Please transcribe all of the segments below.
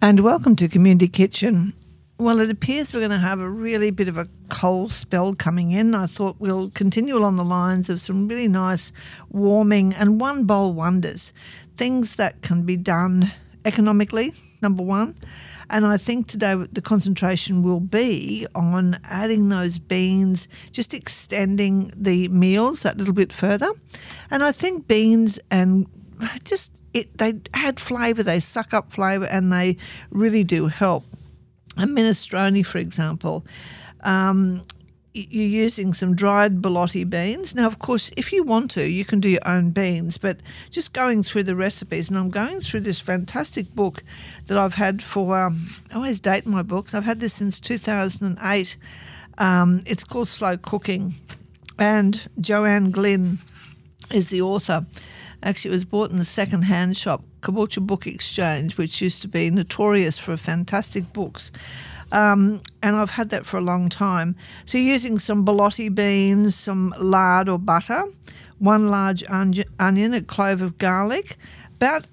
And welcome to Community Kitchen. Well, it appears we're going to have a really bit of a cold spell coming in. I thought we'll continue along the lines of some really nice warming and one bowl wonders, things that can be done economically, number one. And I think today the concentration will be on adding those beans, just extending the meals that little bit further. And I think beans and they add flavour, they suck up flavour, and they really do help. A minestrone, for example, you're using some dried borlotti beans. Now, of course, if you want to, you can do your own beans, but just going through the recipes, and I'm going through this fantastic book that I've had for, I always date my books, I've had this since 2008. It's called Slow Cooking, and Joanne Glynn is the author. Actually, it was bought in the second-hand shop, Caboolture Book Exchange, which used to be notorious for fantastic books. And I've had that for a long time. So you're using some borlotti beans, some lard or butter, one large onion, a clove of garlic, about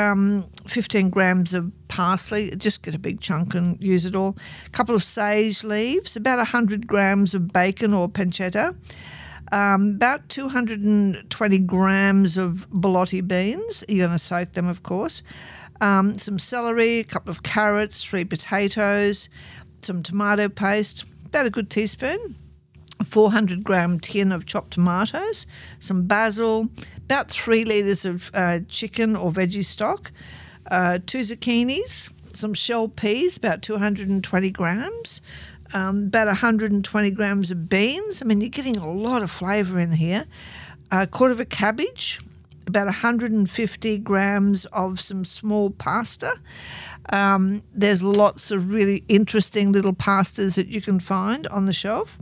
15 grams of parsley. Just get a big chunk and use it all. A couple of sage leaves, about 100 grams of bacon or pancetta, about 220 grams of borlotti beans. You're going to soak them, of course. Some celery, a couple of carrots, 3 potatoes, some tomato paste, about a good teaspoon, a 400-gram tin of chopped tomatoes, some basil, about 3 litres of chicken or veggie stock, 2 zucchinis, some shell peas, about 220 grams, about 120 grams of beans. I mean, you're getting a lot of flavour in here. A quarter of a cabbage, about 150 grams of some small pasta. There's lots of really interesting little pastas that you can find on the shelf.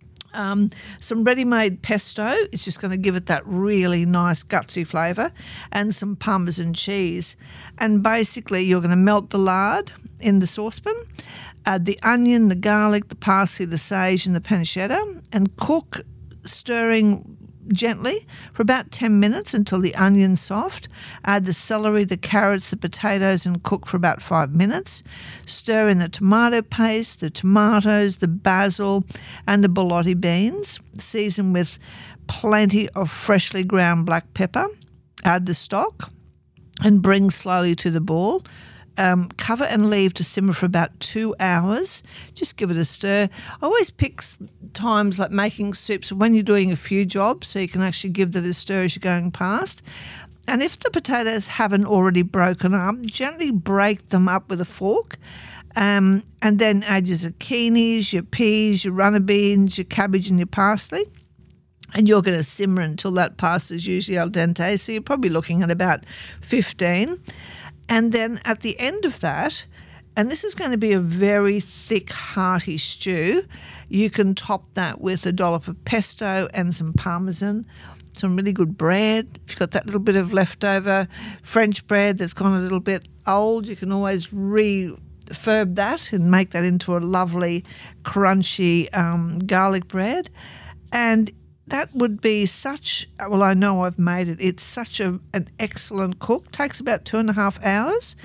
Some ready-made pesto, it's just going to give it that really nice gutsy flavour, and some Parmesan cheese. And basically you're going to melt the lard in the saucepan, add the onion, the garlic, the parsley, the sage and the pancetta, and cook, stirring gently for about 10 minutes until the onion's soft. Add the celery, the carrots, the potatoes, and cook for about 5 minutes. Stir in the tomato paste, the tomatoes, the basil, and the borlotti beans. Season with plenty of freshly ground black pepper. Add the stock and bring slowly to the boil. Cover and leave to simmer for about 2 hours. Just give it a stir. I always pick times like making soups when you're doing a few jobs, so you can actually give that a stir as you're going past. And if the potatoes haven't already broken up, gently break them up with a fork, and then add your zucchinis, your peas, your runner beans, your cabbage and your parsley. And you're going to simmer until that pasta is usually al dente, so you're probably looking at about 15. And then at the end of that, and this is going to be a very thick, hearty stew, you can top that with a dollop of pesto and some Parmesan, some really good bread. If you've got that little bit of leftover French bread that's gone a little bit old, you can always refurb that and make that into a lovely, crunchy garlic bread. And that would be I know I've made it. It's such an excellent cook. Takes about 2.5 hours.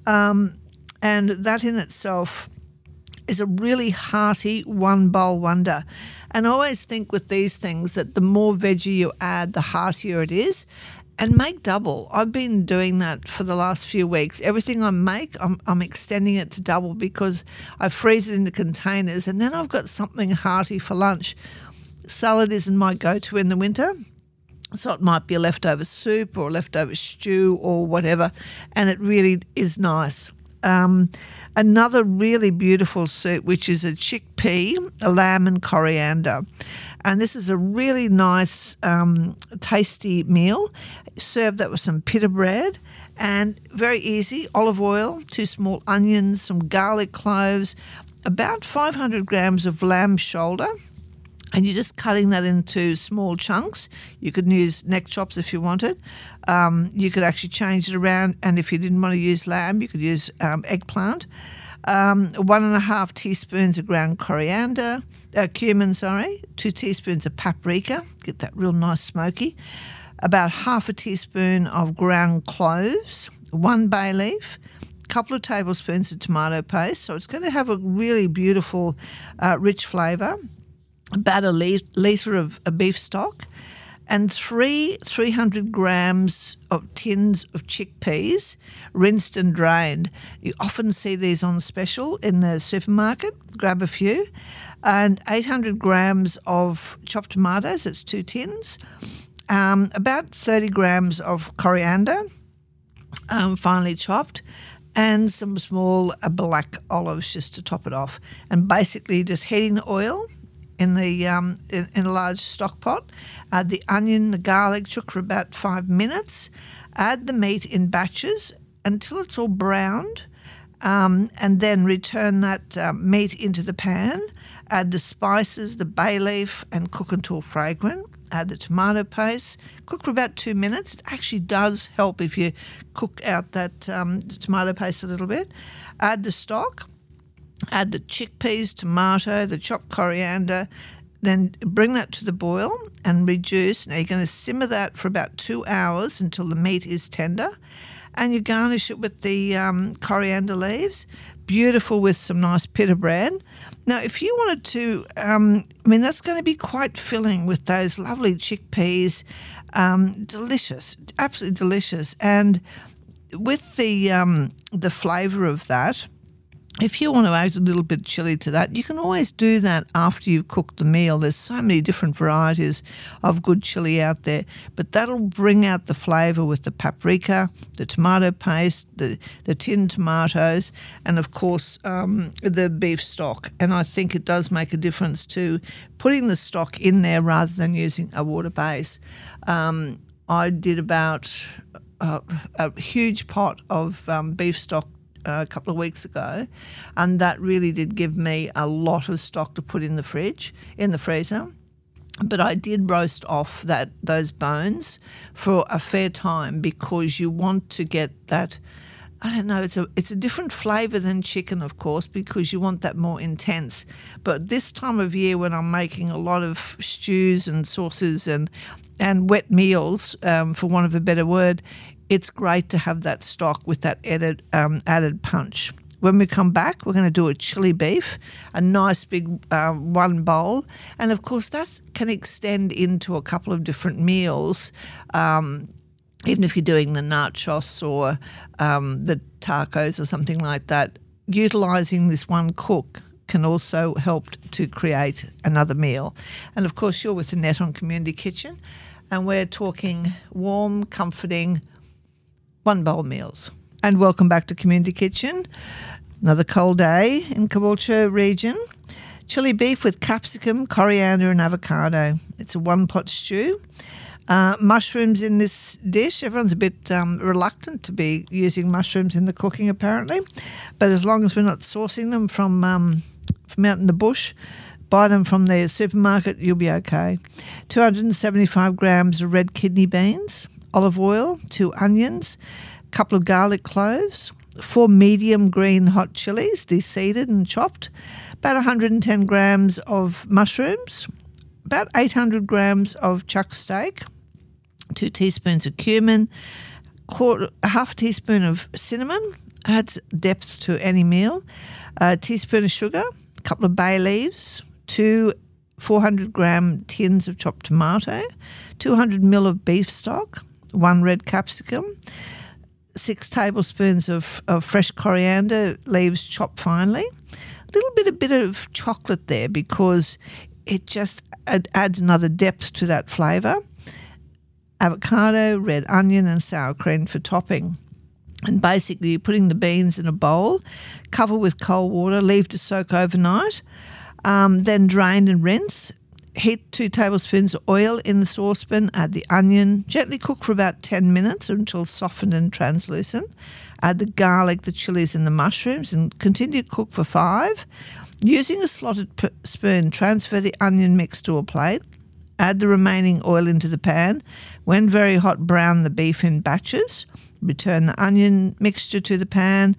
And that in itself is a really hearty one-bowl wonder. And I always think with these things that the more veggie you add, the heartier it is. And make double. I've been doing that for the last few weeks. Everything I make, I'm extending it to double because I freeze it in the containers and then I've got something hearty for lunch. Salad isn't my go-to in the winter, so it might be a leftover soup or a leftover stew or whatever, and it really is nice. Another really beautiful soup, which is a chickpea, a lamb and coriander. And this is a really nice, tasty meal. Serve that with some pita bread and very easy, olive oil, 2 small onions, some garlic cloves, about 500 grams of lamb shoulder. And you're just cutting that into small chunks. You could use neck chops if you wanted. You could actually change it around, and if you didn't want to use lamb, you could use eggplant. 1.5 teaspoons of ground cumin, 2 teaspoons of paprika, get that real nice smoky. About 1/2 teaspoon of ground cloves, 1 bay leaf, couple of tablespoons of tomato paste. So it's going to have a really beautiful, rich flavour. About a litre of beef stock, and 300 grams of tins of chickpeas, rinsed and drained. You often see these on special in the supermarket. Grab a few. And 800 grams of chopped tomatoes, that's 2 tins. About 30 grams of coriander, finely chopped, and some small black olives just to top it off. And basically just heating the oil in a large stock pot. Add the onion, the garlic, cook for about 5 minutes. Add the meat in batches until it's all browned, and then return that meat into the pan. Add the spices, the bay leaf, and cook until fragrant. Add the tomato paste. Cook for about 2 minutes. It actually does help if you cook out that tomato paste a little bit. Add the stock. Add the chickpeas, tomato, the chopped coriander, then bring that to the boil and reduce. Now you're going to simmer that for about 2 hours until the meat is tender, and you garnish it with the coriander leaves. Beautiful with some nice pita bread. Now if you wanted to, that's going to be quite filling with those lovely chickpeas. Delicious, absolutely delicious. And with the flavour of that, if you want to add a little bit of chilli to that, you can always do that after you've cooked the meal. There's so many different varieties of good chilli out there, but that'll bring out the flavour with the paprika, the tomato paste, the tinned tomatoes, and of course the beef stock. And I think it does make a difference to putting the stock in there rather than using a water base. I did about a huge pot of beef stock a couple of weeks ago, and that really did give me a lot of stock to put in the freezer. But I did roast off those bones for a fair time, because you want to get that, I don't know, it's a different flavour than chicken, of course, because you want that more intense. But this time of year, when I'm making a lot of stews and sauces and wet meals, for want of a better word, it's great to have that stock with that added punch. When we come back, we're going to do a chili beef, a nice big one bowl. And, of course, that can extend into a couple of different meals, even if you're doing the nachos or the tacos or something like that. Utilising this one cook can also help to create another meal. And, of course, you're with Annette on Community Kitchen, and we're talking warm, comforting, one bowl meals. And welcome back to Community Kitchen. Another cold day in Caboolture region. Chili beef with capsicum, coriander and avocado. It's a one-pot stew. Mushrooms in this dish. Everyone's a bit reluctant to be using mushrooms in the cooking, apparently. But as long as we're not sourcing them from out in the bush, buy them from the supermarket, you'll be okay. 275 grams of red kidney beans, olive oil, 2 onions, a couple of garlic cloves, 4 medium green hot chilies, deseeded and chopped, about 110 grams of mushrooms, about 800 grams of chuck steak, 2 teaspoons of cumin, half a teaspoon of cinnamon, adds depth to any meal, a teaspoon of sugar, a couple of bay leaves, 2 400-gram tins of chopped tomato, 200 ml of beef stock, 1 red capsicum, 6 tablespoons of fresh coriander leaves chopped finely, a bit of chocolate there because it just adds another depth to that flavour, avocado, red onion and sour cream for topping. And basically you're putting the beans in a bowl, cover with cold water, leave to soak overnight, then drain and rinse. Heat 2 tablespoons of oil in the saucepan, add the onion, gently cook for about 10 minutes until softened and translucent. Add the garlic, the chilies and the mushrooms and continue to cook for 5. Using a slotted spoon, transfer the onion mix to a plate. Add the remaining oil into the pan. When very hot, brown the beef in batches. Return the onion mixture to the pan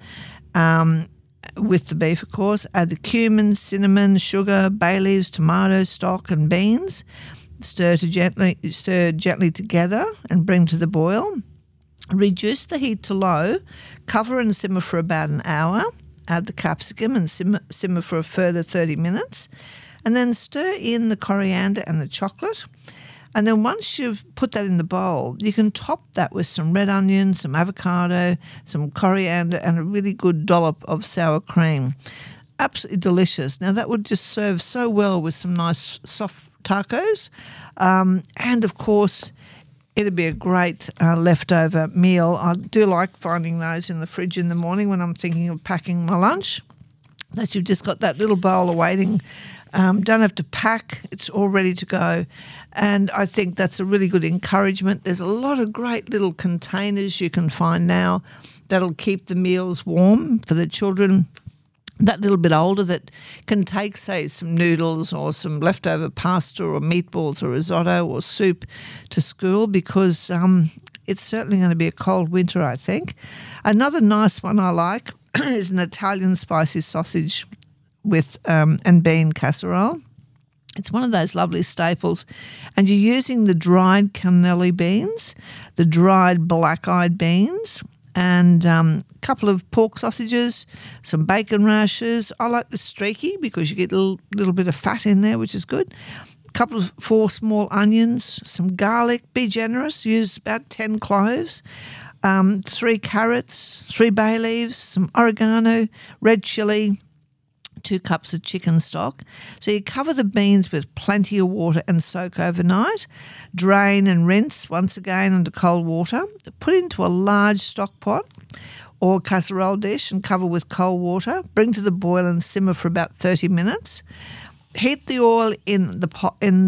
with the beef, of course. Add the cumin, cinnamon, sugar, bay leaves, tomato stock and beans. Stir gently together and bring to the boil. Reduce the heat to low, cover and simmer for about an hour. Add the capsicum and simmer for a further 30 minutes. And then stir in the coriander and the chocolate. And then once you've put that in the bowl, you can top that with some red onion, some avocado, some coriander, and a really good dollop of sour cream. Absolutely delicious. Now, that would just serve so well with some nice soft tacos. And, of course, it'd be a great leftover meal. I do like finding those in the fridge in the morning when I'm thinking of packing my lunch, that you've just got that little bowl awaiting. Don't have to pack. It's all ready to go. And I think that's a really good encouragement. There's a lot of great little containers you can find now that'll keep the meals warm for the children that little bit older, that can take, say, some noodles or some leftover pasta or meatballs or risotto or soup to school, because it's certainly going to be a cold winter, I think. Another nice one I like is an Italian spicy sausage with and bean casserole. It's one of those lovely staples, and you're using the dried cannelli beans, the dried black-eyed beans, and a couple of pork sausages, some bacon rashers. I like the streaky because you get a little bit of fat in there, which is good. A couple of 4 small onions, some garlic. Be generous. Use about 10 cloves. 3 carrots, 3 bay leaves, some oregano, red chilli, 2 cups of chicken stock. So you cover the beans with plenty of water and soak overnight. Drain and rinse once again under cold water. Put into a large stock pot or casserole dish and cover with cold water. Bring to the boil and simmer for about 30 minutes. Heat the oil in the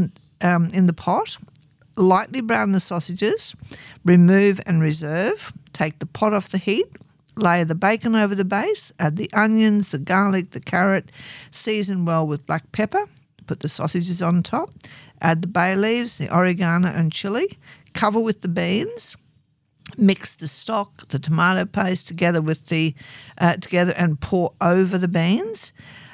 pot. Lightly brown the sausages. Remove and reserve. Take the pot off the heat. Lay the bacon over the base, add the onions, the garlic, the carrot, season well with black pepper, put the sausages on top, add the bay leaves, the oregano and chilli, cover with the beans, mix the stock, the tomato paste together with the together and pour over the beans,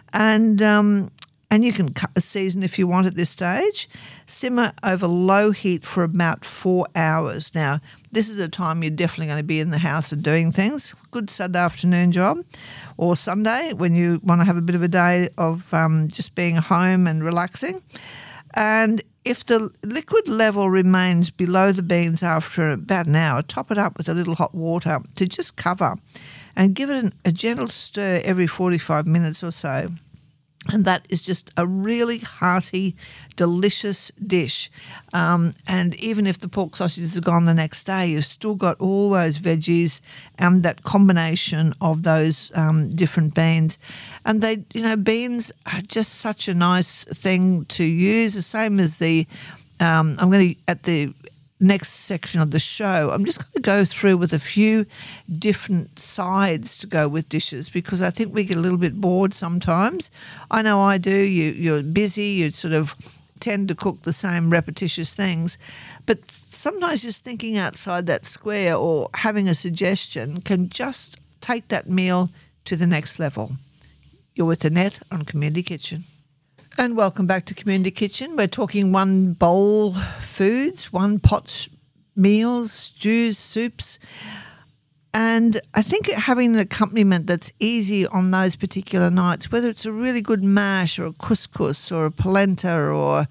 and you can cut the season if you want at this stage. Simmer over low heat for about 4 hours. Now, this is a time you're definitely going to be in the house and doing things. Good Saturday afternoon job, or Sunday when you want to have a bit of a day of just being home and relaxing. And if the liquid level remains below the beans after about an hour, top it up with a little hot water to just cover and give it a gentle stir every 45 minutes or so. And that is just a really hearty, delicious dish. And even if the pork sausages are gone the next day, you've still got all those veggies and that combination of those different beans. And they, beans are just such a nice thing to use. The same as at the next section of the show, I'm just going to go through with a few different sides to go with dishes, because I think we get a little bit bored sometimes. I know I do. You're busy. You sort of tend to cook the same repetitious things. But sometimes just thinking outside that square or having a suggestion can just take that meal to the next level. You're with Annette on Community Kitchen. And welcome back to Community Kitchen. We're talking one bowl foods, one pot meals, stews, soups. And I think having an accompaniment that's easy on those particular nights, whether it's a really good mash or a couscous or a polenta or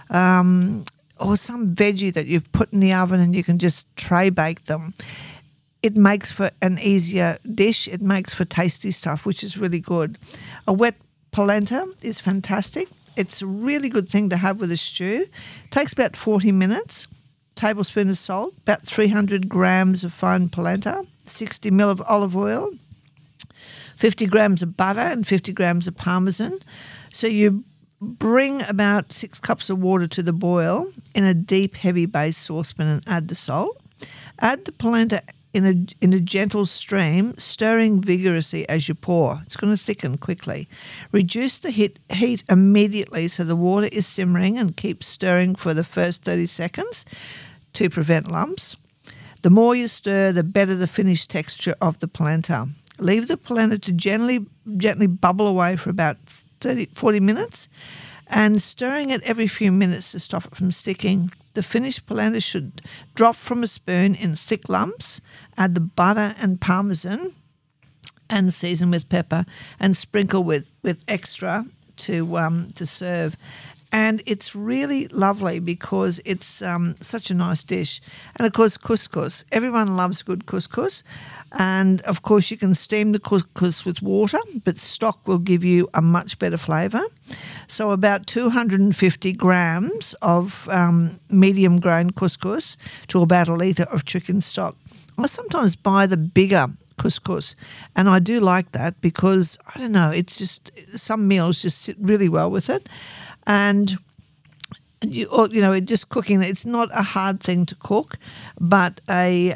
some veggie that you've put in the oven and you can just tray bake them, it makes for an easier dish. It makes for tasty stuff, which is really good. A wet polenta is fantastic. It's a really good thing to have with a stew. It takes about 40 minutes. Tablespoon of salt, about 300 grams of fine polenta, 60 ml of olive oil, 50 grams of butter and 50 grams of parmesan. So you bring about 6 cups of water to the boil in a deep, heavy base saucepan and add the salt. Add the polenta in a gentle stream, stirring vigorously as you pour. It's going to thicken quickly. Reduce the heat immediately so the water is simmering, and keep stirring for the first 30 seconds to prevent lumps. The more you stir, the better the finished texture of the polenta. Leave the polenta to gently bubble away for about 40 minutes, and stirring it every few minutes to stop it from sticking. The finished polenta should drop from a spoon in thick lumps. Add the butter and parmesan and season with pepper and sprinkle with extra to serve. And it's really lovely because it's such a nice dish. And, of course, couscous. Everyone loves good couscous. And, of course, you can steam the couscous with water, but stock will give you a much better flavour. So about 250 grams of medium-grain couscous to about a litre of chicken stock. I sometimes buy the bigger couscous, and I do like that because, I don't know, it's just some meals just sit really well with it. And just cooking, it's not a hard thing to cook, but a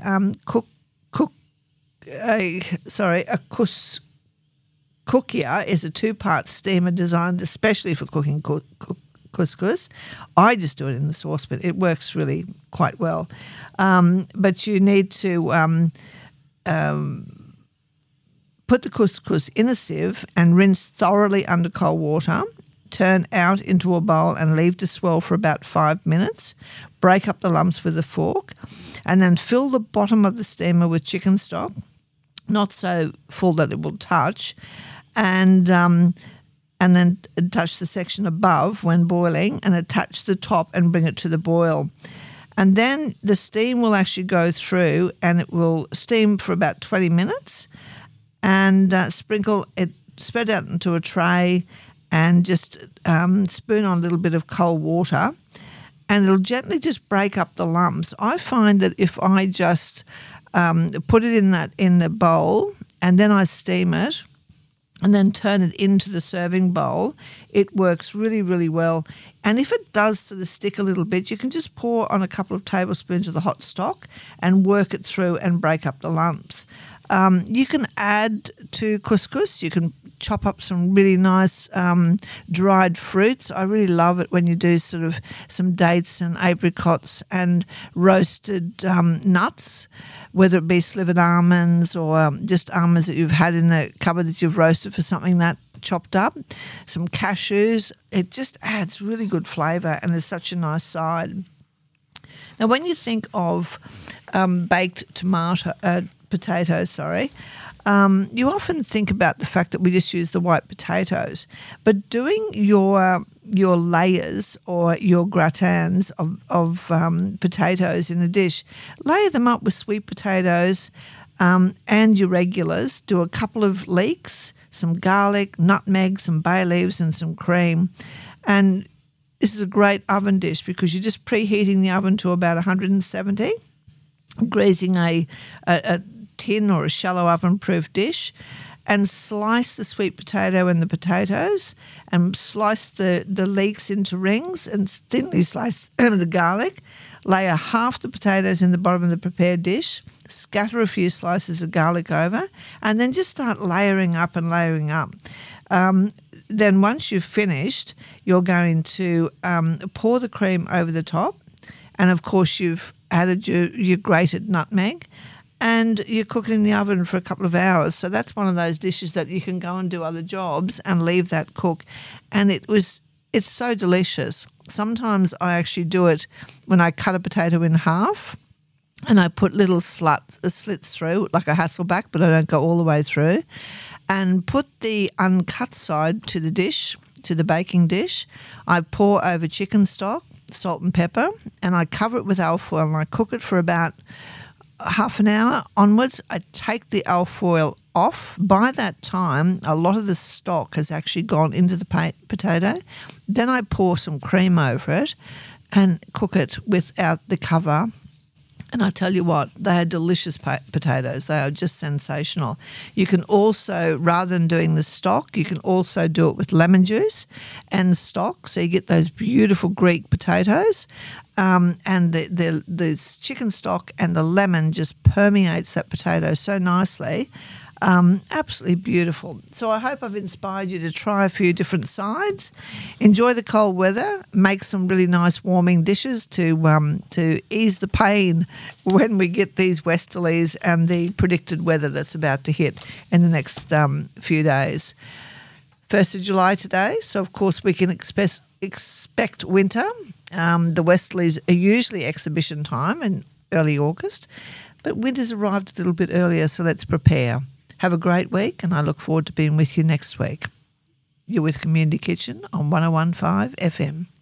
cookia is a 2-part steamer designed especially for cooking couscous. I just do it in the saucepan. It works really quite well. But you need to put the couscous in a sieve and rinse thoroughly under cold water. Turn out into a bowl and leave to swell for about 5 minutes. Break up the lumps with a fork and then fill the bottom of the steamer with chicken stock, not so full that it will touch, and then touch the section above when boiling and attach the top and bring it to the boil. And then the steam will actually go through and it will steam for about 20 minutes and sprinkle it, spread out into a tray and just spoon on a little bit of cold water, and it'll gently just break up the lumps. I find that if I just put it in the bowl and then I steam it and then turn it into the serving bowl, it works really, really well. And if it does sort of stick a little bit, you can just pour on a couple of tablespoons of the hot stock and work it through and break up the lumps. You can add to couscous, you can chop up some really nice dried fruits. I really love it when you do sort of some dates and apricots and roasted nuts, whether it be slivered almonds or just almonds that you've had in the cupboard that you've roasted for something that chopped up, some cashews. It just adds really good flavour and is such a nice side. Now, when you think of baked potatoes, you often think about the fact that we just use the white potatoes, but doing your layers or your gratins of potatoes in a dish, layer them up with sweet potatoes and your regulars. Do a couple of leeks, some garlic, nutmeg, some bay leaves, and some cream, and this is a great oven dish because you're just preheating the oven to about 170, greasing a tin or a shallow oven-proof dish, and slice the sweet potato and the potatoes and slice the leeks into rings and thinly slice the garlic. Layer half the potatoes in the bottom of the prepared dish, scatter a few slices of garlic over, and then just start layering up and layering up. Then once you've finished, you're going to pour the cream over the top, and of course you've added your grated nutmeg, and you cook it in the oven for a couple of hours. So that's one of those dishes that you can go and do other jobs and leave that cook. And it's so delicious. Sometimes I actually do it when I cut a potato in half and I put little slits through, like a Hasselback, but I don't go all the way through, and put the uncut side to the dish, to the baking dish. I pour over chicken stock, salt and pepper, and I cover it with alfoil and I cook it for about half an hour onwards. I take the alfoil off. By that time, a lot of the stock has actually gone into the potato. Then I pour some cream over it and cook it without the cover. And I tell you what, they are delicious potatoes. They are just sensational. You can also, rather than doing the stock, you can also do it with lemon juice and stock. So you get those beautiful Greek potatoes. And the chicken stock and the lemon just permeates that potato so nicely. Absolutely beautiful. So I hope I've inspired you to try a few different sides. Enjoy the cold weather. Make some really nice warming dishes to ease the pain when we get these westerlies and the predicted weather that's about to hit in the next few days. 1st of July today, so of course we can expect winter. The Westleys are usually exhibition time in early August, but winter's arrived a little bit earlier, so let's prepare. Have a great week, and I look forward to being with you next week. You're with Community Kitchen on 101.5 FM.